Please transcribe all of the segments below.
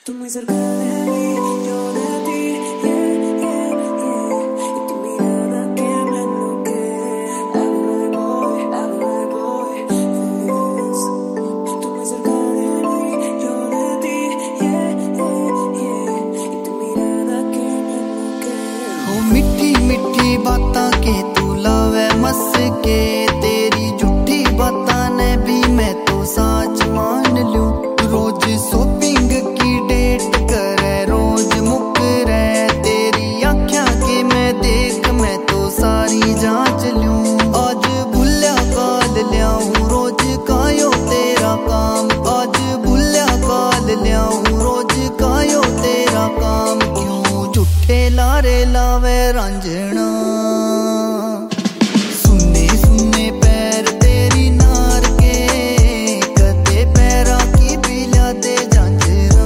Tú muy cerca de mí, yo de ti, yeah, yeah, yeah. Y tu mirada que me enloquece. Everywhere boy, yes. Tú muy cerca de mí, yo de ti, yeah, yeah, yeah. Y tu mirada que me enloquece. ओ मीठी मीठी बातां के तू लावे मस के, तेरी झूठी बातां ने भी मैं तो सच मान लूं। रोज शॉपिंग की डेट करे, रोज मुकरे, तेरी आँखियां के मैं देख मैं तो सारी जांच लूं। आज भूलिया काल ल्याऊं रोज कायो तेरा काम, आज भूलिया काल ल्याऊं रोज कायो तेरा काम। क्यों झूठे लारे लावे रांझना, सुन्ने सुन्ने पैर तेरी नार के, कदे पैरा की बिला दे झांझरा।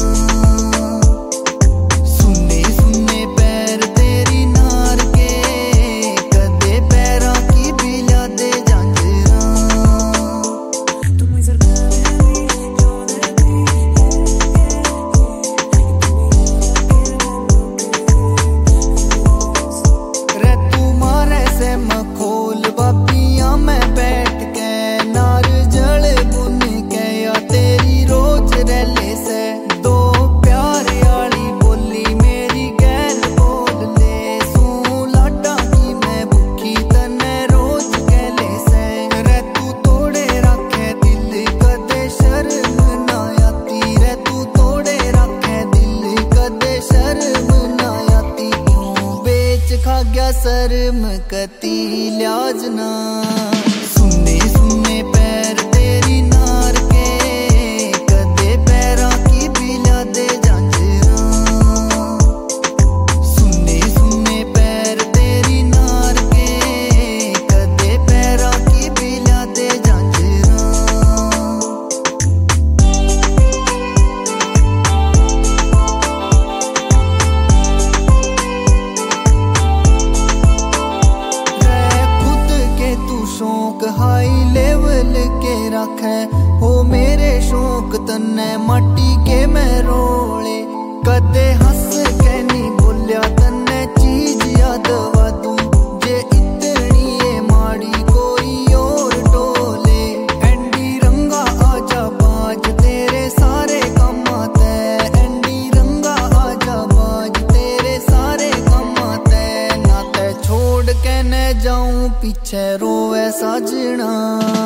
सुन्ने सुन्ने पैर तेरी नार के, कदे पैरा की बिला दे झांझरा। Tú muy cerca de mí, yo de ti, yeah, yeah, yeah. Y tu mirada que me enloquece. रे तू मारे से मखोल बापियां में बैठ के, नार जल बुन के या तेरी रोज रैले से। दो प्यार आली बोली मेरी गैल बोल ले, सू लाडा की मैं भूखी तने रोज कहले से। रे तू तोड़े रखे दिल कदे शर्म ना आती, रे तू तोड़े रखे दिल कदे शर्म ना आती। क्यों बेच खा गया शर्म कती लिहाज ना। सुन्ने सुन्ने पैर तेरी नार के, कदे पैरा की बिला दे झांझरा। सुन्ने सुन्ने पैर तेरी नार के, कदे पैरा की बिला दे झांझरा। खुद के तू शौक हाई लेवल के रखे, हो मेरे शौक तन्ने माटी के मैं रोले। कदे हंस के नहीं बोलिया तन्ने चीज याद वादू, जे इतनी ये माड़ी कोई और टोले। एंडी रंगा आजा बाज तेरे सारे काम आते, एंडी रंगा आजा बाज तेरे सारे काम आते। ना ते छोड़ के न जाऊं पीछे रोवे साजना।